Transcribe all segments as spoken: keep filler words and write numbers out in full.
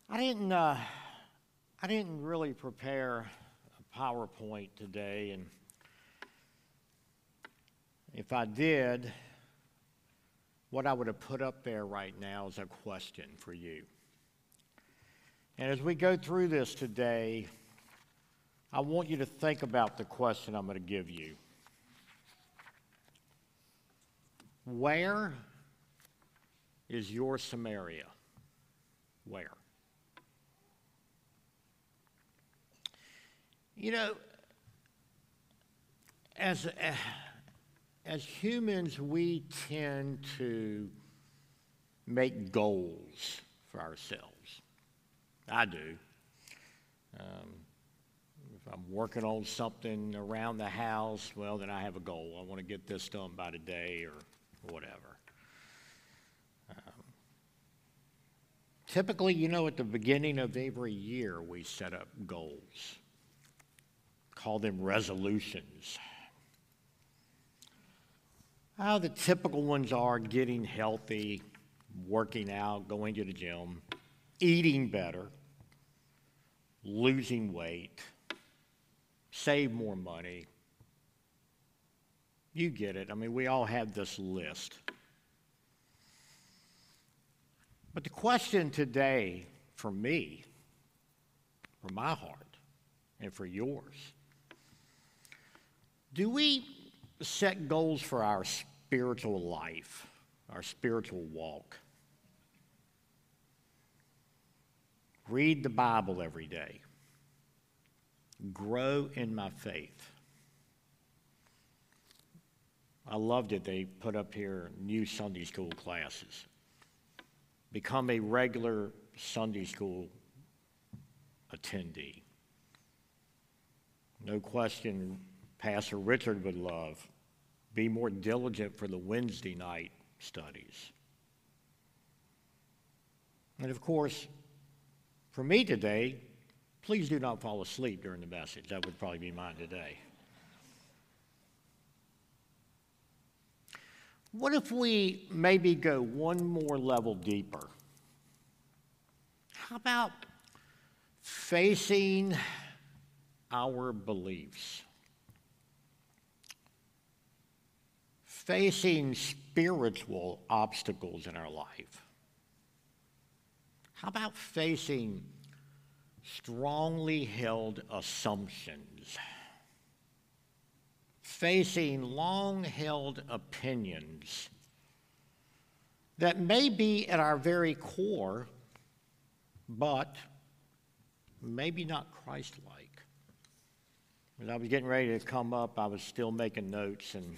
I didn't. Uh, I didn't really prepare a PowerPoint today, and if I did, what I would have put up there right now is a question for you. And as we go through this today, I want you to think about the question I'm going to give you. Where is your Samaria? Where? You know, as, as humans, we tend to make goals for ourselves. I do. Um, if I'm working on something around the house, well, then I have a goal. I want to get this done by today or whatever. Um, typically, you know, at the beginning of every year, we set up goals. Call them resolutions. How the typical ones are getting healthy, working out, going to the gym, eating better, losing weight, save more money. You get it. I mean, we all have this list. But the question today for me, for my heart, and for yours, do we set goals for our spiritual life, our spiritual walk? Read the Bible every day. Grow in my faith. I loved it. They put up here new Sunday school classes. Become a regular Sunday school attendee. No question, Pastor Richard would love. Be more diligent for the Wednesday night studies. And of course, for me today, please do not fall asleep during the message. That would probably be mine today. What if we maybe go one more level deeper? How about facing our beliefs? Facing spiritual obstacles in our life? How about facing strongly held assumptions? Facing long-held opinions that may be at our very core, but maybe not Christ-like. As I was getting ready to come up, I was still making notes, and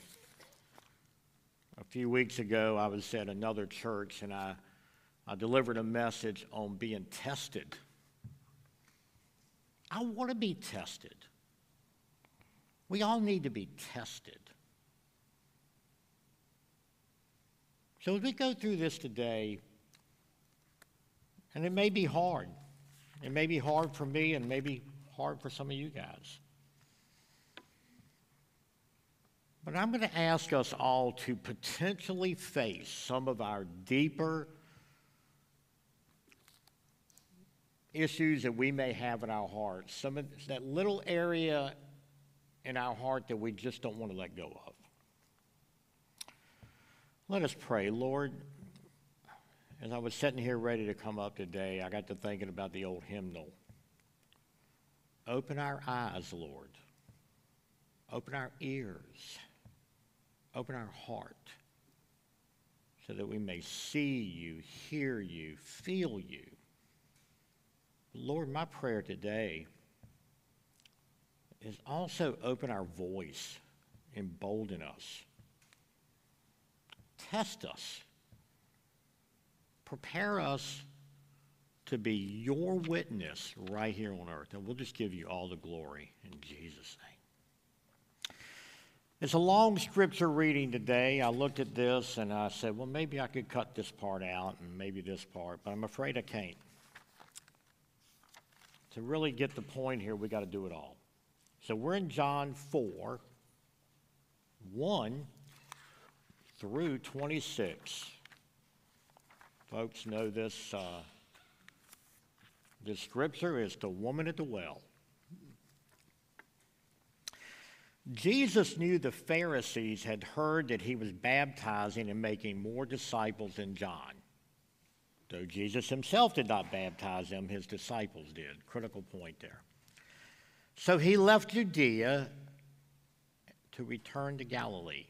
a few weeks ago I was at another church, and I, I delivered a message on being tested. I want to be tested. We all need to be tested. So as we go through this today, and it may be hard. It may be hard for me and maybe hard for some of you guys. But I'm going to ask us all to potentially face some of our deeper issues that we may have in our hearts, some of that little area in our heart that we just don't want to let go of. Let us pray. Lord, as I was sitting here ready to come up today, I got to thinking about the old hymnal. Open our eyes, Lord. Open our ears. Open our heart so that we may see you, hear you, feel you. Lord, my prayer today is also open our voice, embolden us, test us, prepare us to be your witness right here on earth. And we'll just give you all the glory in Jesus' name. It's a long scripture reading today. I looked at this and I said, well, maybe I could cut this part out and maybe this part, but I'm afraid I can't. To really get the point here, we got to do it all. So we're in John four, one through twenty-six. Folks know this uh, The scripture is the woman at the well. Jesus knew the Pharisees had heard that he was baptizing and making more disciples than John. Though Jesus himself did not baptize them, his disciples did. Critical point there. So he left Judea to return to Galilee.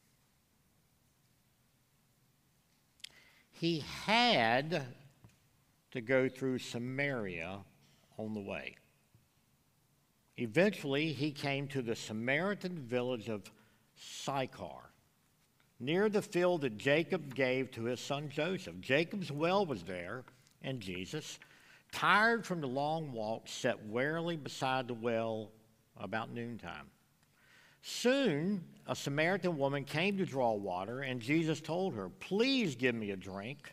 He had to go through Samaria on the way. Eventually, he came to the Samaritan village of Sychar, near the field that Jacob gave to his son Joseph. Jacob's well was there, and Jesus, tired from the long walk, sat wearily beside the well about noontime. Soon, a Samaritan woman came to draw water, and Jesus told her, "Please give me a drink."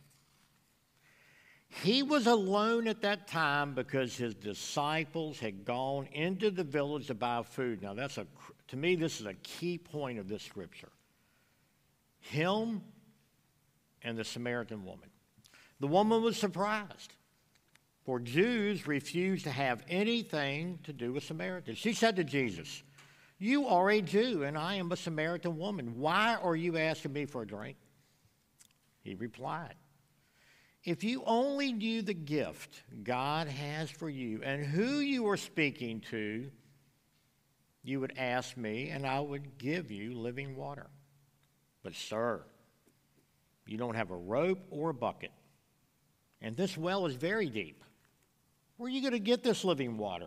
He was alone at that time because his disciples had gone into the village to buy food. Now, that's a, to me, this is a key point of this scripture. Him and the Samaritan woman. The woman was surprised, for Jews refused to have anything to do with Samaritans. She said to Jesus, "You are a Jew, and I am a Samaritan woman. Why are you asking me for a drink?" He replied, "If you only knew the gift God has for you and who you are speaking to, you would ask me, and I would give you living water. But, sir, you don't have a rope or a bucket, and this well is very deep. Where are you going to get this living water?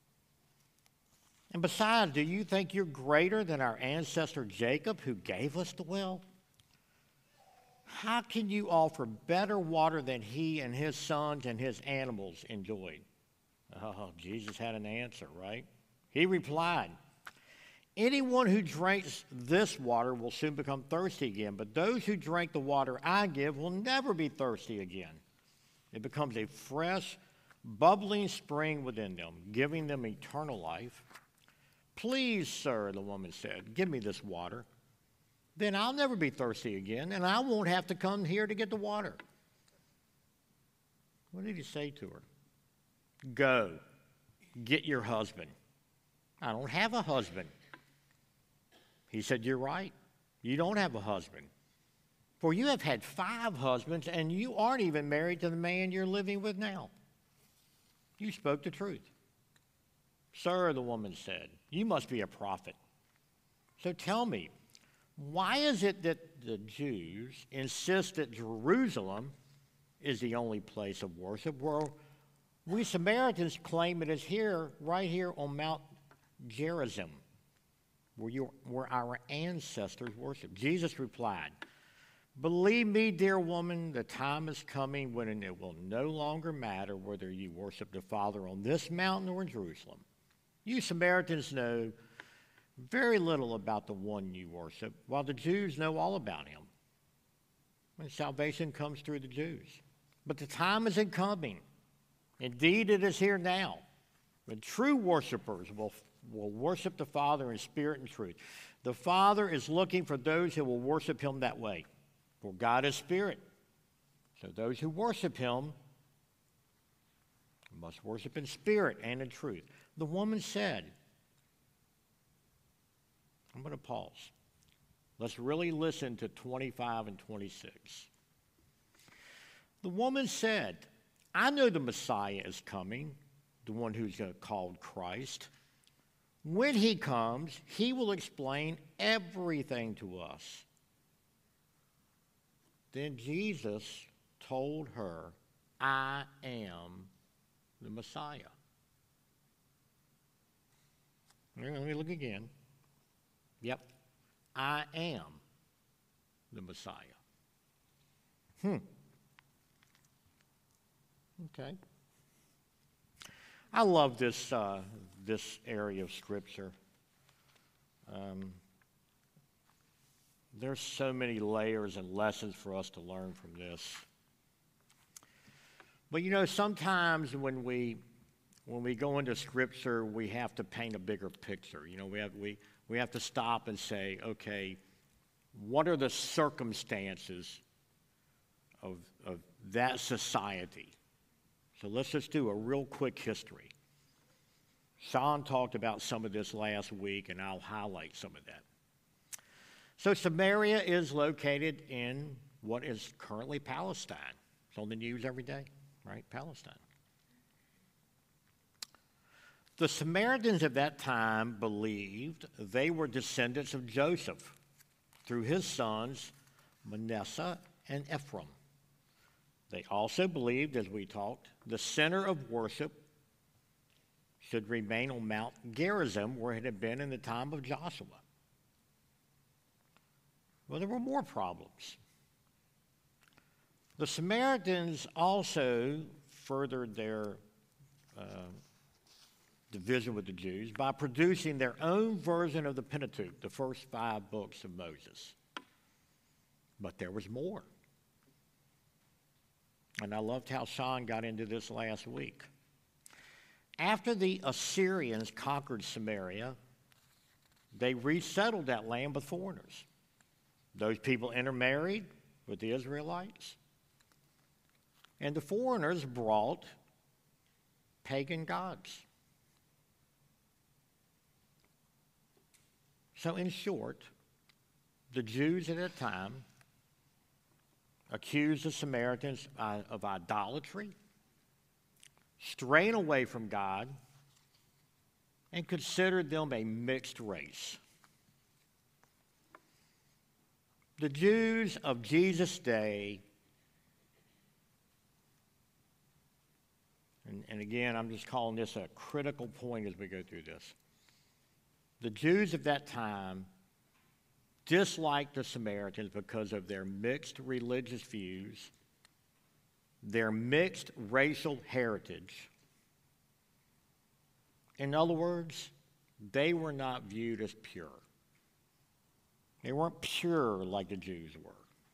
And besides, do you think you're greater than our ancestor Jacob, who gave us the well? How can you offer better water than he and his sons and his animals enjoyed?" Oh, Jesus had an answer, right? He replied, "Anyone who drinks this water will soon become thirsty again, but those who drink the water I give will never be thirsty again. It becomes a fresh, bubbling spring within them, giving them eternal life. Please, sir," the woman said, "give me this water. Then I'll never be thirsty again, and I won't have to come here to get the water." What did he say to her? "Go, get your husband." "I don't have a husband." He said, "You're right. You don't have a husband. For you have had five husbands, and you aren't even married to the man you're living with now. You spoke the truth." "Sir," the woman said, "you must be a prophet. So tell me, why is it that the Jews insist that Jerusalem is the only place of worship, where we Samaritans claim it is here, right here on Mount Gerizim, where, you, where our ancestors worshiped?" Jesus replied, "Believe me, dear woman, the time is coming when it will no longer matter whether you worship the Father on this mountain or in Jerusalem. You Samaritans know very little about the one you worship, while the Jews know all about him. And salvation comes through the Jews. But the time isn't coming. Indeed, it is here now, when true worshipers will, will worship the Father in spirit and truth. The Father is looking for those who will worship him that way. For God is spirit. So those who worship him must worship in spirit and in truth." The woman said, I'm going to pause. Let's really listen to twenty-five and twenty-six. The woman said, "I know the Messiah is coming, the one who's called Christ. When he comes, he will explain everything to us." Then Jesus told her, "I am the Messiah." Let me look again. Yep, I am the Messiah. Hmm. Okay. I love this uh, this area of Scripture. Um, there's so many layers and lessons for us to learn from this. But you know, sometimes when we when we go into Scripture, we have to paint a bigger picture. You know, we have we we have to stop and say, okay, what are the circumstances of of that society? So let's just do a real quick history. Sean talked about some of this last week, and I'll highlight some of that. So Samaria is located in what is currently Palestine. It's on the news every day, right? Palestine. The Samaritans at that time believed they were descendants of Joseph through his sons Manasseh and Ephraim. They also believed, as we talked, the center of worship should remain on Mount Gerizim, where it had been in the time of Joshua. Well, there were more problems. The Samaritans also furthered their uh, division with the Jews by producing their own version of the Pentateuch, the first five books of Moses. But there was more. And I loved how Sean got into this last week. After the Assyrians conquered Samaria, they resettled that land with foreigners. Those people intermarried with the Israelites. And the foreigners brought pagan gods. So in short, the Jews at that time accused the Samaritans uh, of idolatry, straying away from God, and considered them a mixed race. The Jews of Jesus' day, and, and again, I'm just calling this a critical point as we go through this. The Jews of that time disliked the Samaritans because of their mixed religious views, their mixed racial heritage. In other words, they were not viewed as pure. They weren't pure like the Jews were.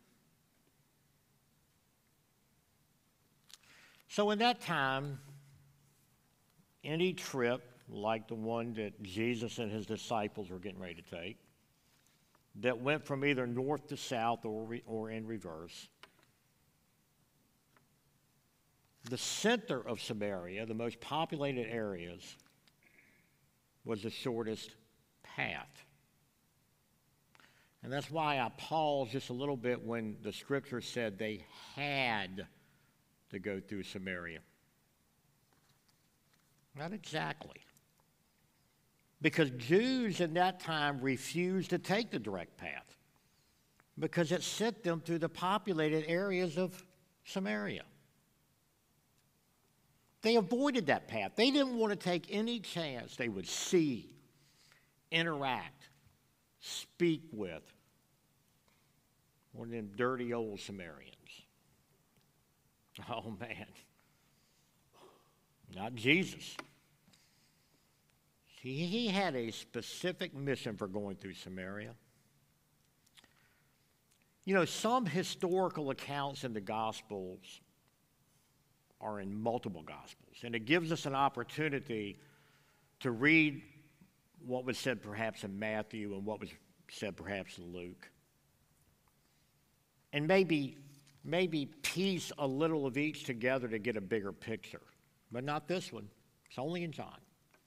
So in that time, any trip like the one that Jesus and his disciples were getting ready to take, that went from either north to south or, re, or in reverse, the center of Samaria, the most populated areas, was the shortest path. And that's why I paused just a little bit when the scripture said they had to go through Samaria. Not exactly. Because Jews in that time refused to take the direct path because it sent them through the populated areas of Samaria. They avoided that path. They didn't want to take any chance they would see, interact, speak with one of them dirty old Samaritans. Oh, man. Not Jesus. He, he had a specific mission for going through Samaria. You know, some historical accounts in the Gospels are in multiple Gospels, and it gives us an opportunity to read what was said perhaps in Matthew and what was said perhaps in Luke, and maybe, maybe piece a little of each together to get a bigger picture, but not this one. It's only in John.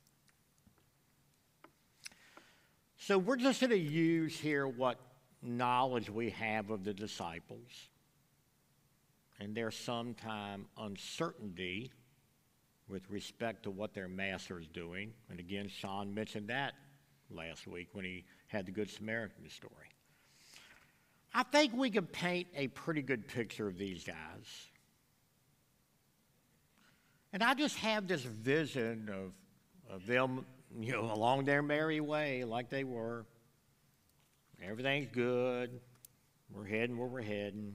So we're just going to use here what knowledge we have of the disciples and their sometime uncertainty with respect to what their master is doing. And again, Sean mentioned that last week when he had the Good Samaritan story. I think we can paint a pretty good picture of these guys. And I just have this vision of, of them, you know, along their merry way like they were. Everything's good. We're heading where we're heading.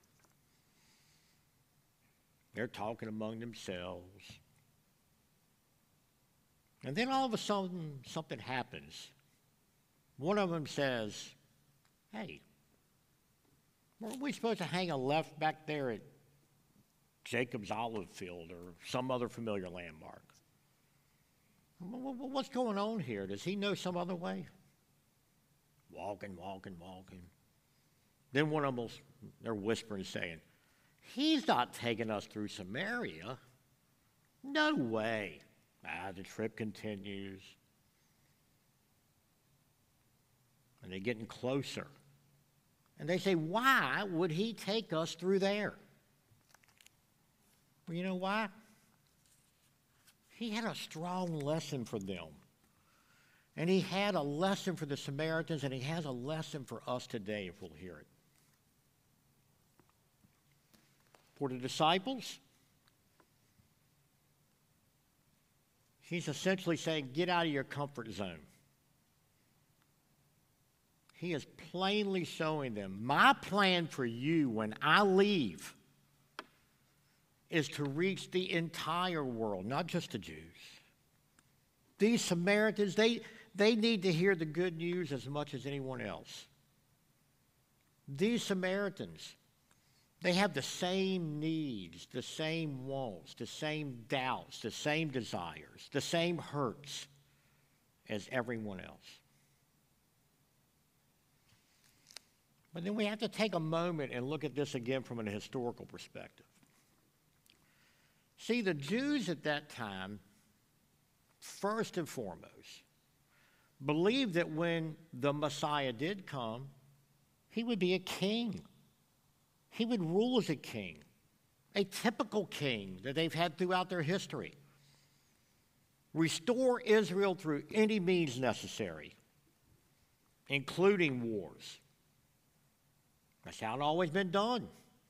They're talking among themselves. And then all of a sudden, something happens. One of them says, hey, weren't we supposed to hang a left back there at Jacob's olive field or some other familiar landmark? What's going on here? Does he know some other way? Walking, walking, walking. Then one of them, they're whispering, saying, he's not taking us through Samaria. No way. Ah, the trip continues. And they're getting closer. And they say, why would he take us through there? Well, you know why? He had a strong lesson for them. And he had a lesson for the Samaritans, and he has a lesson for us today if we'll hear it. For the disciples, he's essentially saying, get out of your comfort zone. He is plainly showing them, my plan for you when I leave is to reach the entire world, not just the Jews. These Samaritans, they, they need to hear the good news as much as anyone else. These Samaritans, they have the same needs, the same wants, the same doubts, the same desires, the same hurts as everyone else. But then we have to take a moment and look at this again from a historical perspective. See, the Jews at that time, first and foremost, believed that when the Messiah did come, he would be a king. He would rule as a king, a typical king that they've had throughout their history. Restore Israel through any means necessary, including wars. That's how it always been done.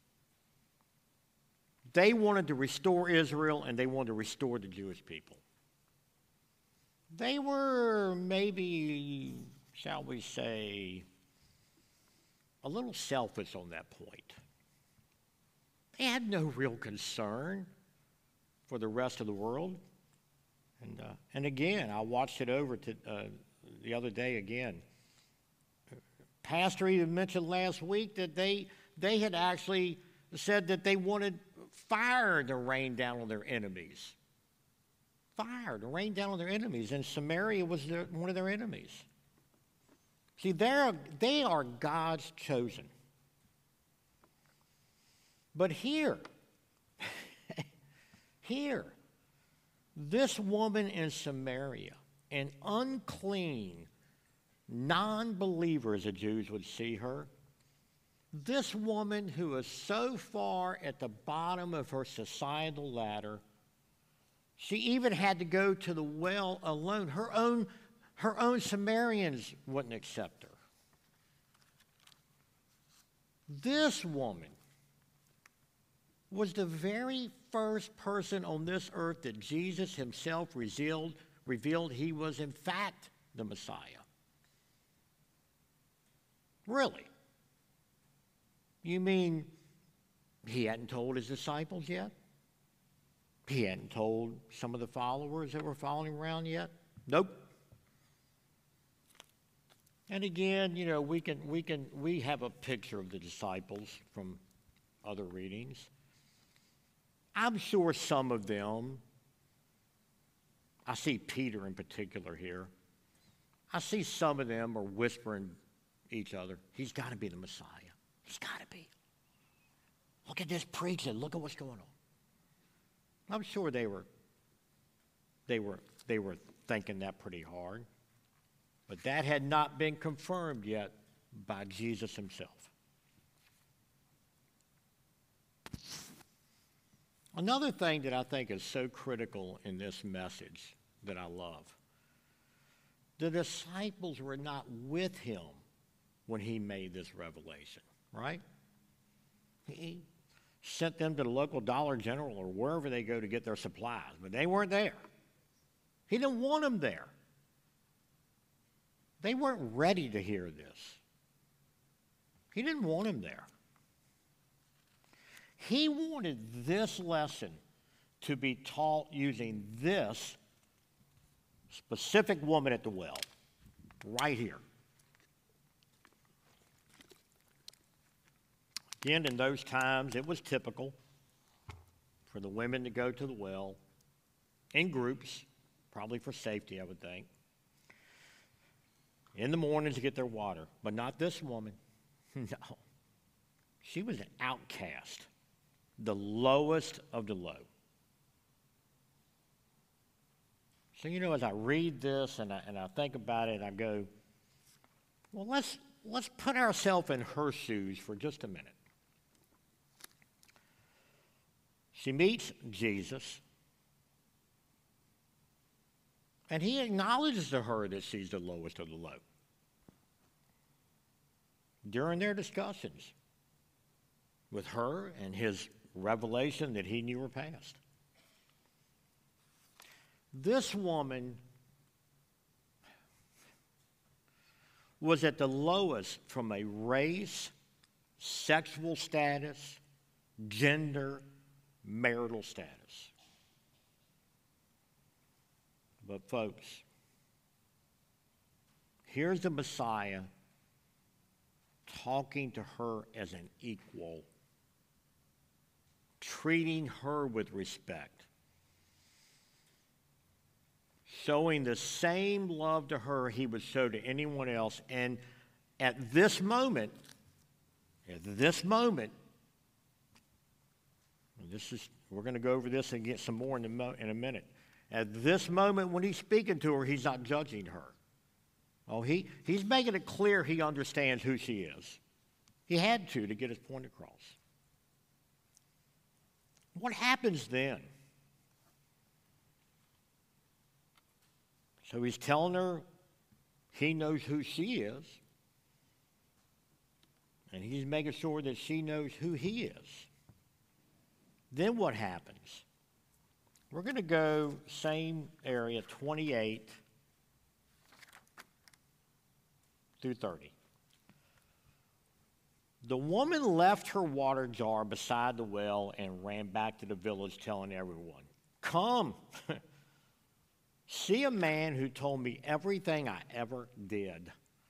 They wanted to restore Israel, and they wanted to restore the Jewish people. They were maybe, shall we say, a little selfish on that point. They had no real concern for the rest of the world. And, uh, and again, I watched it over to, uh, the other day again. Pastor even mentioned last week that they, they had actually said that they wanted fire to rain down on their enemies. Fire to rain down on their enemies. And Samaria was their, one of their enemies. See, they're, they are God's chosen. But here, here, this woman in Samaria, an unclean, non-believer, as the Jews would see her, this woman who is so far at the bottom of her societal ladder, she even had to go to the well alone. Her own, her own Samaritans wouldn't accept her. This woman was the very first person on this earth that Jesus himself revealed, revealed he was in fact the Messiah. Really? You mean he hadn't told his disciples yet? He hadn't told some of the followers that were following around yet? Nope. And again, you know, we can we can we have a picture of the disciples from other readings. I'm sure some of them, I see Peter in particular here, I see some of them are whispering each other, he's got to be the Messiah. He's got to be. Look at this preaching. Look at what's going on. I'm sure they were, they were, they were thinking that pretty hard. But that had not been confirmed yet by Jesus himself. Another thing that I think is so critical in this message that I love, the disciples were not with him when he made this revelation, right? He sent them to the local Dollar General or wherever they go to get their supplies, but they weren't there. He didn't want them there. They weren't ready to hear this. He didn't want them there. He wanted this lesson to be taught using this specific woman at the well, right here. Again, in those times, it was typical for the women to go to the well in groups, probably for safety, I would think, in the morning to get their water. But not this woman. No. She was an outcast, the lowest of the low. So, you know, as I read this and I, and I think about it, I go, well, let's, let's put ourselves in her shoes for just a minute. She meets Jesus, and he acknowledges to her that she's the lowest of the low. During their discussions with her and his revelation that he knew her past. This woman was at the lowest from a race, sexual status, gender, marital status. But folks, here's the Messiah talking to her as an equal, treating her with respect, showing the same love to her he would show to anyone else. And at this moment, at this moment, and this is, we're going to go over this and get some more in a, mo- in a minute. At this moment when he's speaking to her, he's not judging her. Oh, he, he's making it clear he understands who she is. He had to to get his point across. What happens then? So he's telling her he knows who she is, and he's making sure that she knows who he is. Then what happens? We're going to go same area, twenty-eight through thirty. The woman left her water jar beside the well and ran back to the village telling everyone, "Come, see a man who told me everything I ever did.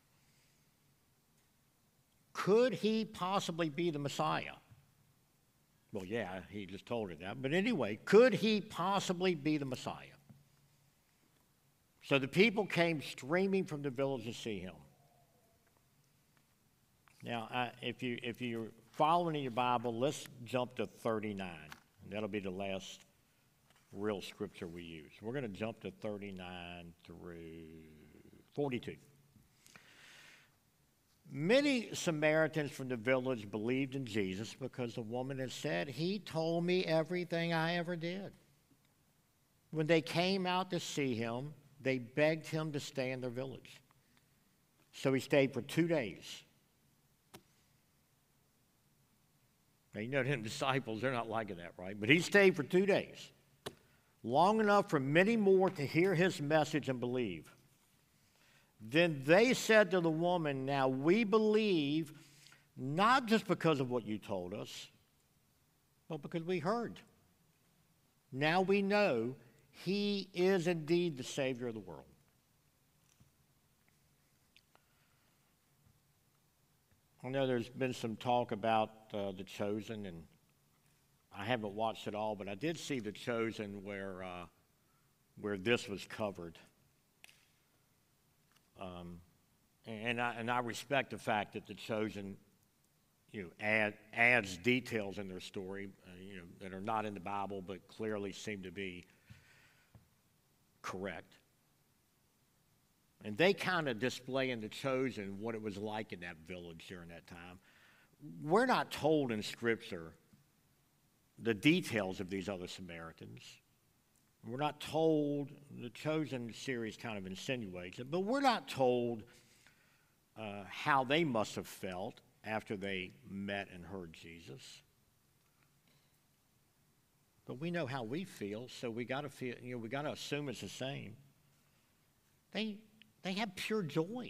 Could he possibly be the Messiah?" Well, yeah, he just told her that. But anyway, could he possibly be the Messiah? So the people came streaming from the village to see him. Now, I, if, you, if you're following in your Bible, let's jump to thirty-nine. And that'll be the last real scripture we use. We're going to jump to thirty-nine through forty-two. Many Samaritans from the village believed in Jesus because the woman had said, "He told me everything I ever did." When they came out to see him, they begged him to stay in their village. So he stayed for two days. Now, you know, them disciples, they're not liking that, right? But he stayed for two days, long enough for many more to hear his message and believe. Then they said to the woman, "Now we believe not just because of what you told us, but because we heard. Now we know he is indeed the Savior of the world." I know there's been some talk about uh, The Chosen, and I haven't watched it all, but I did see The Chosen where, uh, where this was covered. Um, and, I, and I respect the fact that The Chosen, you know, add, adds details in their story, uh, you know, that are not in the Bible, but clearly seem to be correct. And they kind of display in The Chosen what it was like in that village during that time. We're not told in Scripture the details of these other Samaritans. We're not told, the Chosen series kind of insinuates it, but we're not told uh, how they must have felt after they met and heard Jesus. But we know how we feel, so we got to feel, you know, we got to assume it's the same. They they have pure joy.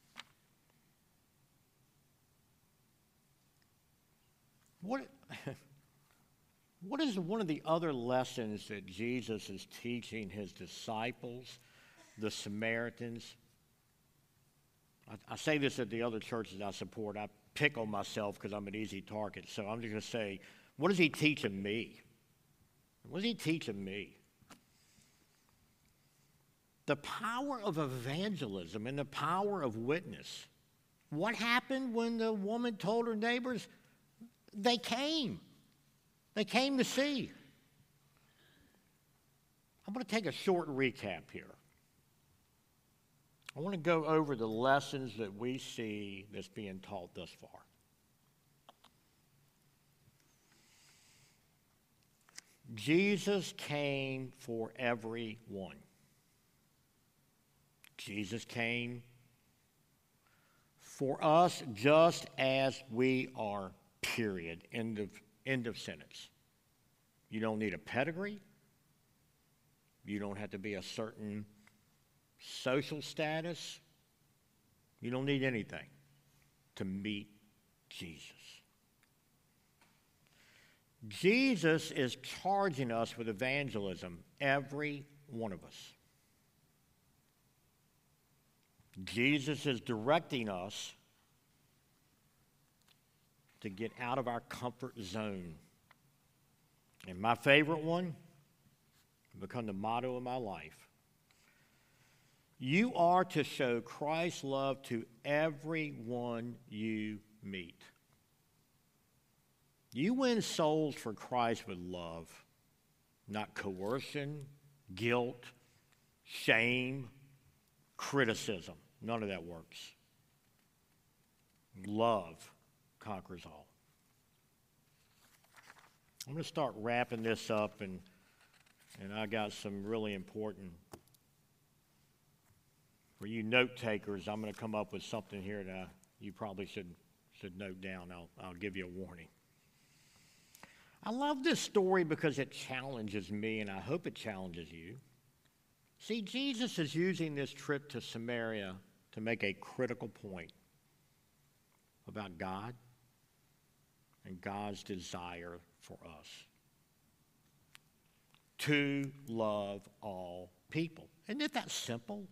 What What is one of the other lessons that Jesus is teaching his disciples, the Samaritans? I, I say this at the other churches I support. I pick on myself because I'm an easy target. So I'm just going to say, what is he teaching me? What is he teaching me? The power of evangelism and the power of witness. What happened when the woman told her neighbors? They came. They came to see. I'm going to take a short recap here. I want to go over the lessons that we see that's being taught thus far. Jesus came for everyone. Jesus came for us just as we are, period. End of, end of sentence. You don't need a pedigree. You don't have to be a certain social status. You don't need anything to meet Jesus. Jesus is charging us with evangelism, every one of us. Jesus is directing us to get out of our comfort zone. And my favorite one, become the motto of my life. You are to show Christ's love to everyone you meet. You win souls for Christ with love, not coercion, guilt, shame, criticism. None of that works. Love conquers all. I'm going to start wrapping this up, and, and I got some really important, for you note takers, I'm going to come up with something here that I, you probably should, should note down. I'll, I'll give you a warning. I love this story because it challenges me, and I hope it challenges you. See, Jesus is using this trip to Samaria to make a critical point about God and God's desire for us to love all people. Isn't it that simple?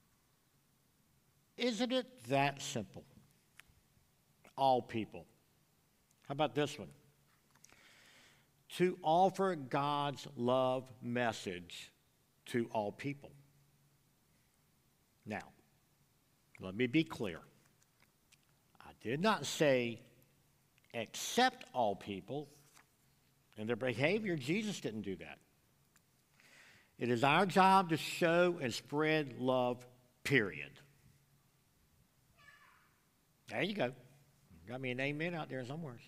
Isn't it that simple? All people. How about this one? To offer God's love message to all people. Now, let me be clear. I did not say accept all people and their behavior. Jesus didn't do that. It is our job to show and spread love, period. There you go. Got me an amen out there somewhere.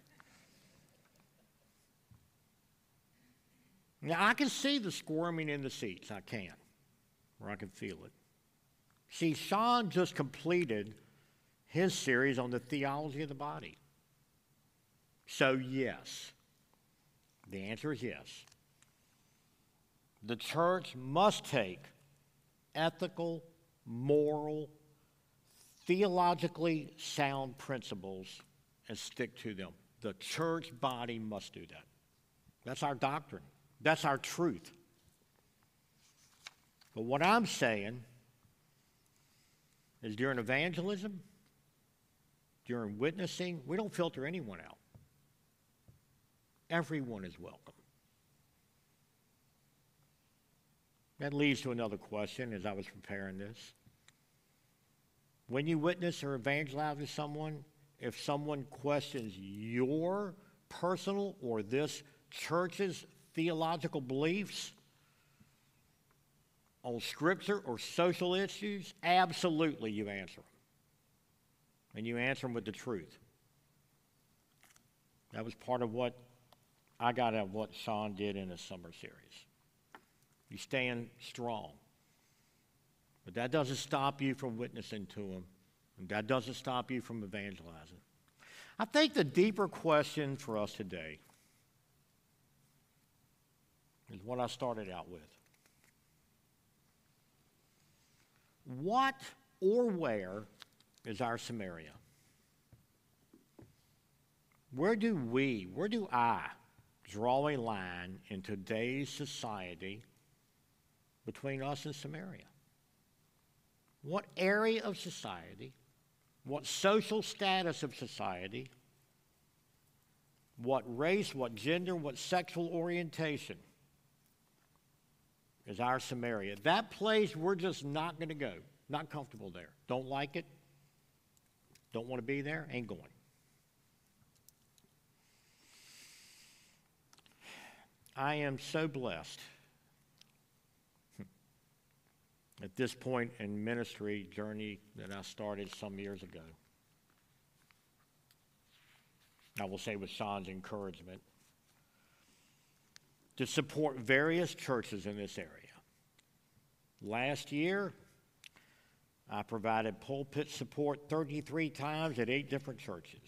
Now, I can see the squirming in the seats. I can. Or I can feel it. See, Sean just completed his series on the theology of the body. So, yes. The answer is yes. The church must take ethical, moral, theologically sound principles and stick to them. The church body must do that. That's our doctrine. That's our truth. But what I'm saying is during evangelism, during witnessing, we don't filter anyone out. Everyone is welcome. That leads to another question as I was preparing this. When you witness or evangelize to someone, if someone questions your personal or this church's theological beliefs on Scripture or social issues, absolutely you answer them. And you answer them with the truth. That was part of what I got out of what Sean did in his summer series. You stand strong. But that doesn't stop you from witnessing to them. And that doesn't stop you from evangelizing. I think the deeper question for us today is what I started out with. What or where is our Samaria? Where do we, where do I draw a line in today's society between us and Samaria? What area of society, what social status of society, what race, what gender, what sexual orientation is our Samaria? That place we're just not going to go. Not comfortable there. Don't like it. Don't want to be there. Ain't going. I am so blessed at this point in ministry journey that I started some years ago. I will say with Sean's encouragement, to support various churches in this area. Last year, I provided pulpit support thirty-three times at eight different churches.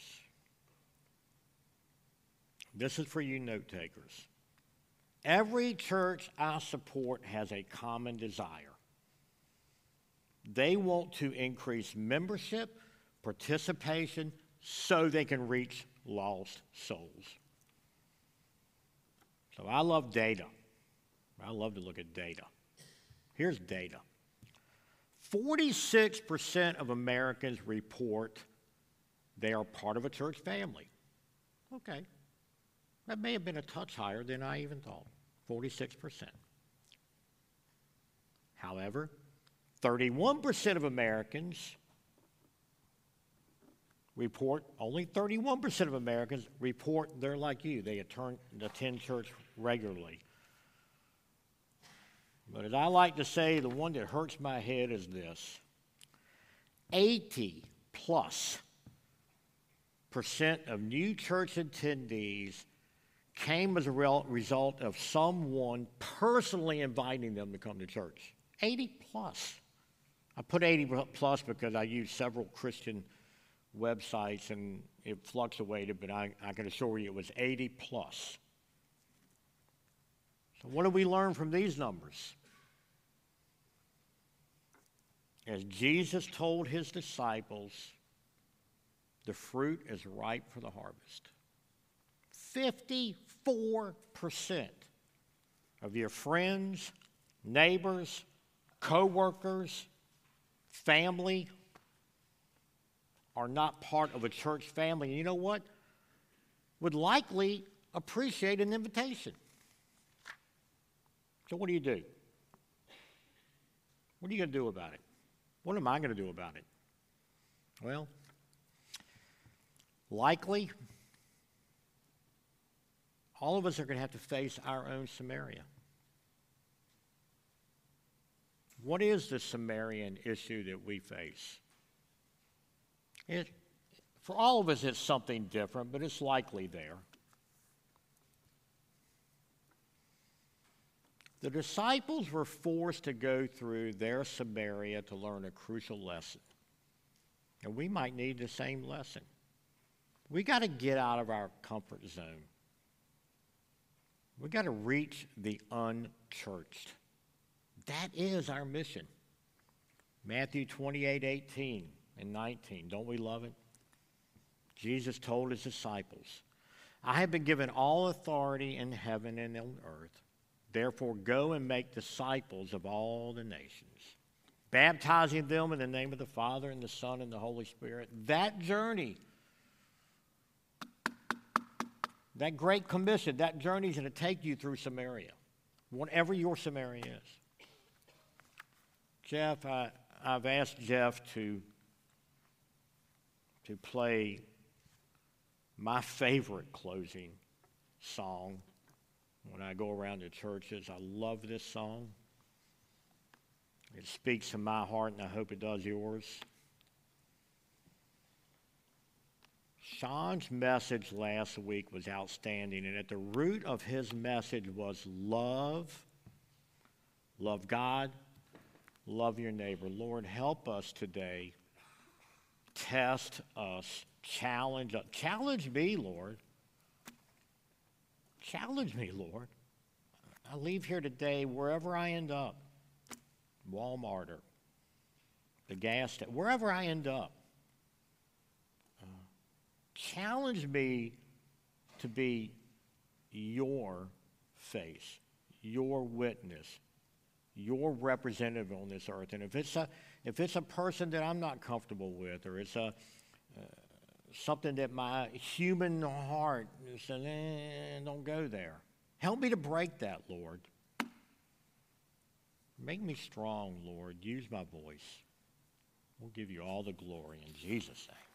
This is for you note takers. Every church I support has a common desire. They want to increase membership, participation, so they can reach lost souls. So I love data. I love to look at data. Here's data. forty-six percent of Americans report they are part of a church family. Okay. That may have been a touch higher than I even thought. forty-six percent. However, thirty-one percent of Americans report, only thirty-one percent of Americans report they're like you. They attend, attend church regularly. But as I like to say, the one that hurts my head is this. eighty plus percent of new church attendees came as a result of someone personally inviting them to come to church. eighty plus. I put eighty plus because I use several Christian websites and it fluctuated, but I, I can assure you it was eighty plus. So what do we learn from these numbers? As Jesus told his disciples, the fruit is ripe for the harvest. fifty-four percent of your friends, neighbors, co-workers, family are not part of a church family. And you know what? Would likely appreciate an invitation. So what do you do? What are you going to do about it? What am I going to do about it? Well, likely, all of us are going to have to face our own Samaria. What is the Samarian issue that we face? It, for all of us, it's something different, but it's likely there. The disciples were forced to go through their Samaria to learn a crucial lesson. And we might need the same lesson. We got to get out of our comfort zone. We got to reach the unchurched. That is our mission. Matthew twenty-eight, eighteen and nineteen. Don't we love it? Jesus told his disciples, I have been given all authority in heaven and on earth. Therefore, go and make disciples of all the nations, baptizing them in the name of the Father and the Son and the Holy Spirit. That journey, that great commission, that journey is going to take you through Samaria, whatever your Samaria is. Jeff, I, I've asked Jeff to, to play my favorite closing song when I go around to churches. I love this song. It speaks to my heart, and I hope it does yours. Sean's message last week was outstanding, and at the root of his message was love, love God, love your neighbor. Lord, help us today. Test us. Challenge us. Challenge me, Lord. Challenge me, Lord. I leave here today, wherever I end up, Walmart or the gas station, wherever I end up, uh, challenge me to be your face, your witness, your representative on this earth. And if it's a, if it's a person that I'm not comfortable with, or it's a uh, something that my human heart says, eh, don't go there. Help me to break that, Lord. Make me strong, Lord. Use my voice. We'll give you all the glory in Jesus' name.